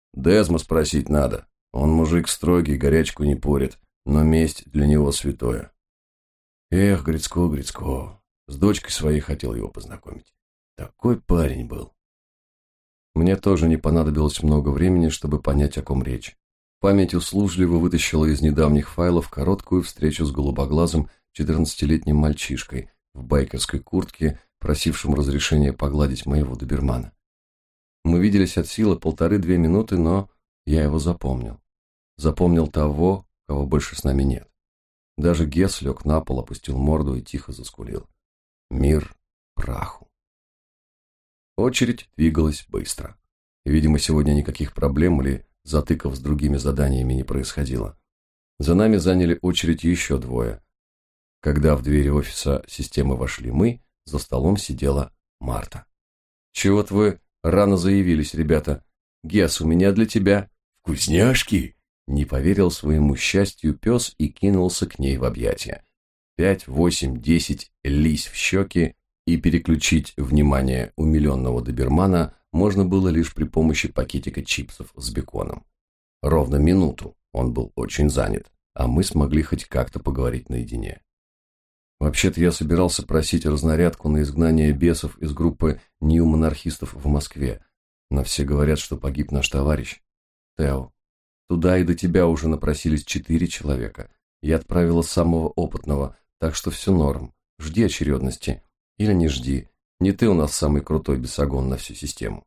Дезма спросить надо. Он мужик строгий, горячку не порит, но месть для него святое. Эх, Грицко, Грицко, с дочкой своей хотел его познакомить. Такой парень был. Мне тоже не понадобилось много времени, чтобы понять, о ком речь. Память услужливо вытащила из недавних файлов короткую встречу с голубоглазым 14-летним мальчишкой в байкерской куртке, просившим разрешения погладить моего добермана. Мы виделись от силы 1,5-2 минуты, но я его запомнил. Запомнил того, кого больше с нами нет. Даже Гесс лег на пол, опустил морду и тихо заскулил. Мир праху. Очередь двигалась быстро. И, видимо, сегодня никаких проблем или затыков с другими заданиями не происходило. За нами заняли очередь еще двое. Когда в двери офиса системы вошли мы, за столом сидела Марта. «Чего-то вы рано заявились, ребята. Гесс, у меня для тебя вкусняшки!» Не поверил своему счастью пес и кинулся к ней в объятия. 5, 8, 10 лись в щеки, и переключить внимание умиленного добермана можно было лишь при помощи пакетика чипсов с беконом. Ровно минуту он был очень занят, а мы смогли хоть как-то поговорить наедине. Вообще-то я собирался просить разнарядку на изгнание бесов из группы неомонархистов в Москве, но все говорят, что погиб наш товарищ. Тео, туда и до тебя уже напросились 4 человека. Я отправила самого опытного, так что все норм. Жди очередности. Или не жди. Не ты у нас самый крутой бесогон на всю систему.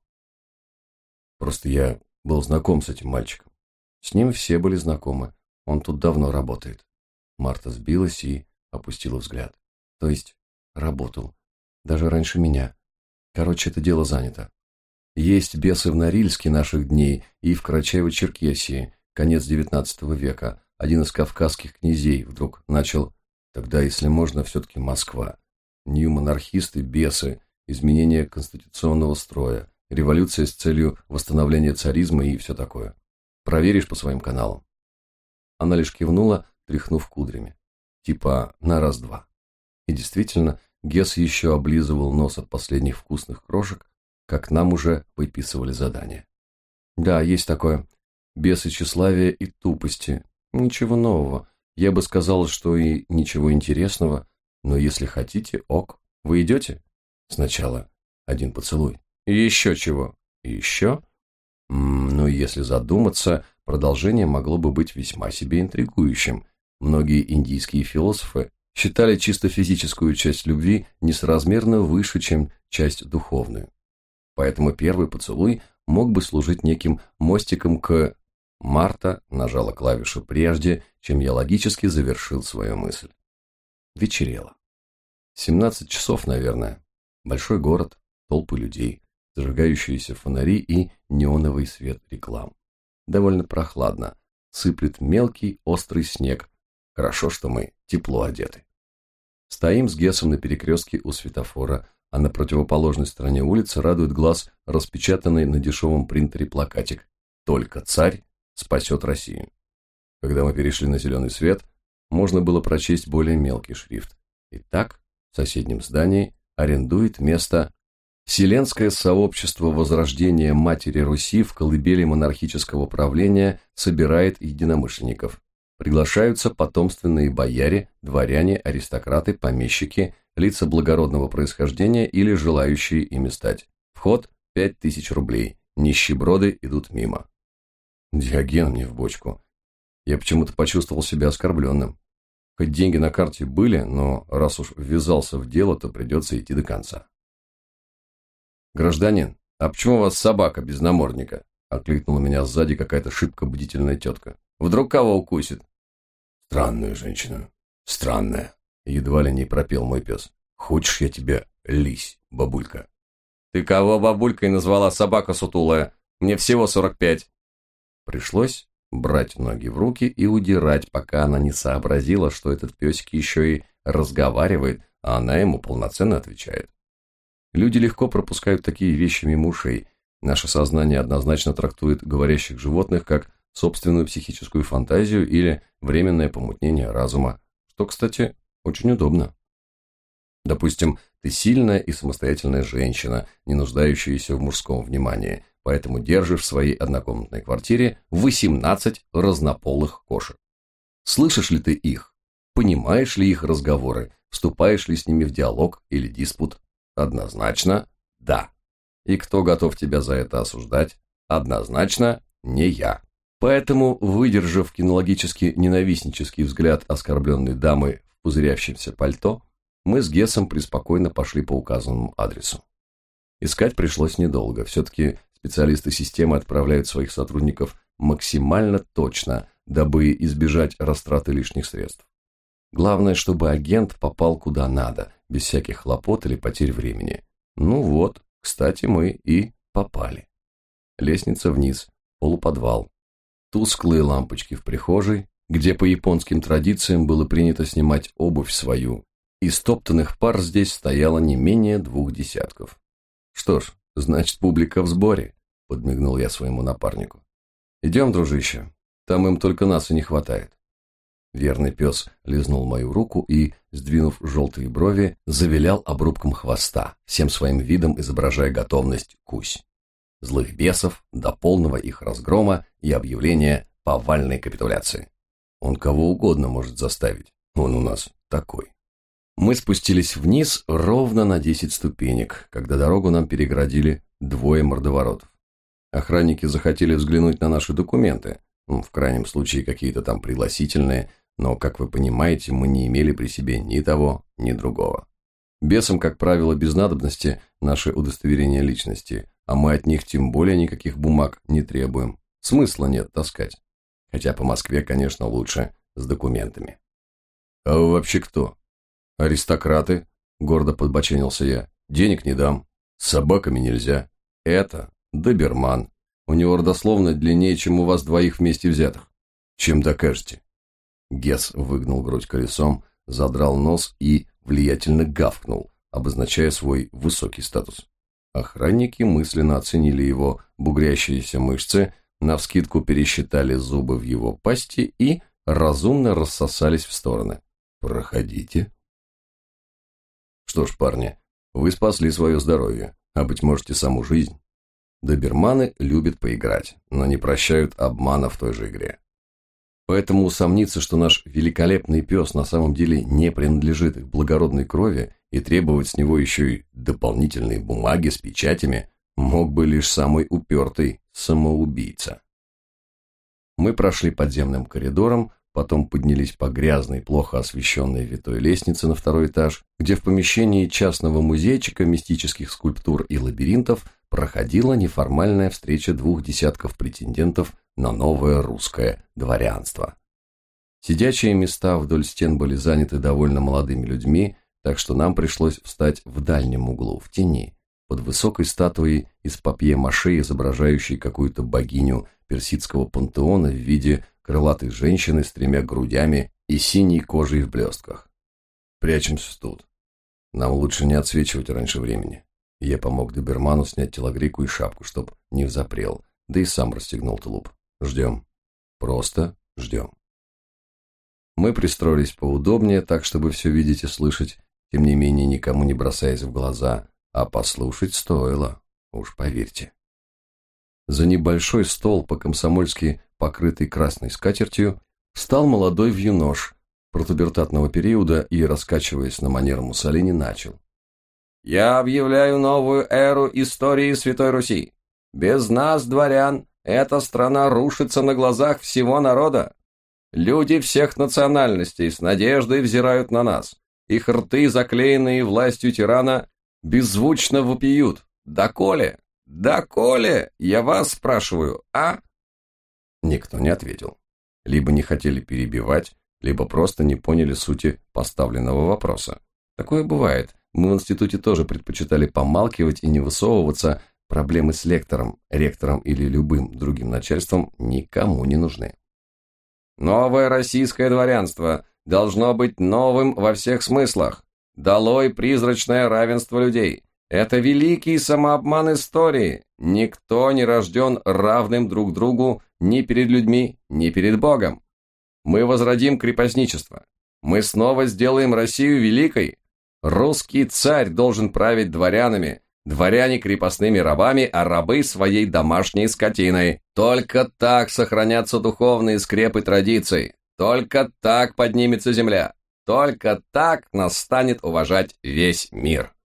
Просто я был знаком с этим мальчиком. С ним все были знакомы. Он тут давно работает. Марта сбилась и опустила взгляд. То есть, работал. Даже раньше меня. Короче, это дело занято. Есть бесы в Норильске наших дней и в Карачаево-Черкесии, конец XIX века. Один из кавказских князей вдруг начал... Тогда, если можно, все-таки Москва. Неомонархисты, бесы, изменение конституционного строя, революция с целью восстановления царизма и все такое. Проверишь по своим каналам. Она лишь кивнула, тряхнув кудрями. Типа на раз-два. И действительно, Гесс еще облизывал нос от последних вкусных крошек, как нам уже выписывали задание. Да, есть такое. Бесы тщеславия и тупости. Ничего нового. Я бы сказал, что и ничего интересного, но если хотите, ок. Вы идете? Сначала один поцелуй. И еще чего? И еще? Ну, если задуматься, продолжение могло бы быть весьма себе интригующим. Многие индийские философы считали чисто физическую часть любви несоразмерно выше, чем часть духовную. Поэтому первый поцелуй мог бы служить неким мостиком к... Марта нажала клавишу прежде, чем я логически завершил свою мысль. Вечерело. 17 часов, наверное. Большой город, толпы людей, зажигающиеся фонари и неоновый свет реклам. Довольно прохладно. Сыплет мелкий, острый снег. Хорошо, что мы тепло одеты. Стоим с Гессом на перекрестке у светофора, а на противоположной стороне улицы радует глаз распечатанный на дешевом принтере плакатик «Только царь спасет Россию». Когда мы перешли на зеленый свет, можно было прочесть более мелкий шрифт. Итак, в соседнем здании арендует место Вселенское сообщество Возрождения Матери Руси в колыбели монархического правления собирает единомышленников. Приглашаются потомственные бояре, дворяне, аристократы, помещики, лица благородного происхождения или желающие ими стать. Вход 5000 рублей. Нищеброды идут мимо. Диоген мне в бочку. Я почему-то почувствовал себя оскорбленным. Хоть деньги на карте были, но раз уж ввязался в дело, то придется идти до конца. «Гражданин, а почему у вас собака без намордника?» — окликнула меня сзади какая-то шибко бдительная тетка. «Вдруг кого укусит?» «Странная женщина. Странная», — едва ли не пропел мой пес. «Хочешь, я тебя лись, бабулька?» «Ты кого бабулькой назвала, собака сутулая? Мне всего 45». Пришлось брать ноги в руки и удирать, пока она не сообразила, что этот песик еще и разговаривает, а она ему полноценно отвечает. Люди легко пропускают такие вещи мимо ушей. Наше сознание однозначно трактует говорящих животных как собственную психическую фантазию или временное помутнение разума, что, кстати, очень удобно. Допустим, ты сильная и самостоятельная женщина, не нуждающаяся в мужском внимании, поэтому держишь в своей однокомнатной квартире 18 разнополых кошек. Слышишь ли ты их? Понимаешь ли их разговоры? Вступаешь ли с ними в диалог или диспут? Однозначно да. И кто готов тебя за это осуждать? Однозначно не я. Поэтому, выдержав кинологически ненавистнический взгляд оскорбленной дамы в пузырящемся пальто, мы с Гессом преспокойно пошли по указанному адресу. Искать пришлось недолго. Все-таки специалисты системы отправляют своих сотрудников максимально точно, дабы избежать растраты лишних средств. Главное, чтобы агент попал куда надо, без всяких хлопот или потерь времени. Ну вот, кстати, мы и попали. Лестница вниз, полуподвал. Тусклые лампочки в прихожей, где по японским традициям было принято снимать обувь свою. Из топтанных пар здесь стояло не менее 2 десятков. Что ж, значит, публика в сборе, подмигнул я своему напарнику. Идем, дружище, там им только нас и не хватает. Верный пес лизнул мою руку и, сдвинув желтые брови, завилял обрубком хвоста, всем своим видом изображая готовность кусь. Злых бесов до полного их разгрома и объявления повальной капитуляции. Он кого угодно может заставить, он у нас такой. Мы спустились вниз ровно на 10 ступенек, когда дорогу нам перегородили 2 мордоворотов. Охранники захотели взглянуть на наши документы, в крайнем случае какие-то там пригласительные, но, как вы понимаете, мы не имели при себе ни того, ни другого. Бесам, как правило, без надобности наши удостоверения личности, а мы от них тем более никаких бумаг не требуем. Смысла нет таскать. Хотя по Москве, конечно, лучше с документами. А вы вообще кто? Аристократы, гордо подбоченился я. Денег не дам, с собаками нельзя. Это доберман. У него родословно длиннее, чем у вас двоих вместе взятых. Чем докажете? Гесс выгнул грудь колесом, задрал нос и влиятельно гавкнул, обозначая свой высокий статус. Охранники мысленно оценили его бугрящиеся мышцы, навскидку пересчитали зубы в его пасти и разумно рассосались в стороны. «Проходите». Что ж, парни, вы спасли свое здоровье, а, быть может, и саму жизнь. Доберманы любят поиграть, но не прощают обмана в той же игре. Поэтому усомниться, что наш великолепный пес на самом деле не принадлежит их благородной крови, и требовать с него еще и дополнительные бумаги с печатями, мог бы лишь самый упертый самоубийца. Мы прошли подземным коридором, потом поднялись по грязной, плохо освещенной витой лестнице на 2-й этаж, где в помещении частного музейчика мистических скульптур и лабиринтов проходила неформальная встреча 2 десятков претендентов на новое русское дворянство. Сидячие места вдоль стен были заняты довольно молодыми людьми, так что нам пришлось встать в дальнем углу, в тени, под высокой статуей из папье-маше, изображающей какую-то богиню персидского пантеона в виде крылатой женщины с 3 грудями и синей кожей в блестках. Прячемся тут. Нам лучше не отсвечивать раньше времени. Я помог доберману снять телогрейку и шапку, чтоб не взапрел, да и сам расстегнул тулуп. Ждем. Просто ждем. Мы пристроились поудобнее, так, чтобы все видеть и слышать, тем не менее никому не бросаясь в глаза, а послушать стоило, уж поверьте. За небольшой стол, по-комсомольски покрытый красной скатертью, встал молодой вьюнош протубертатного периода и, раскачиваясь на манер Муссолини, начал. «Я объявляю новую эру истории Святой Руси. Без нас, дворян, эта страна рушится на глазах всего народа. Люди всех национальностей с надеждой взирают на нас. Их рты, заклеенные властью тирана, беззвучно вопиют. Доколе? Доколе? Я вас спрашиваю, а?» Никто не ответил. Либо не хотели перебивать, либо просто не поняли сути поставленного вопроса. Такое бывает. Мы в институте тоже предпочитали помалкивать и не высовываться. Проблемы с лектором, ректором или любым другим начальством никому не нужны. Новое российское дворянство должно быть новым во всех смыслах. Долой призрачное равенство людей. Это великий самообман истории. Никто не рожден равным друг другу ни перед людьми, ни перед Богом. Мы возродим крепостничество. Мы снова сделаем Россию великой. Русский царь должен править дворянами, Дворяне крепостными рабами, а рабы своей домашней скотиной. Только так сохранятся духовные скрепы традиций. Только так поднимется земля. Только так нас станет уважать весь мир.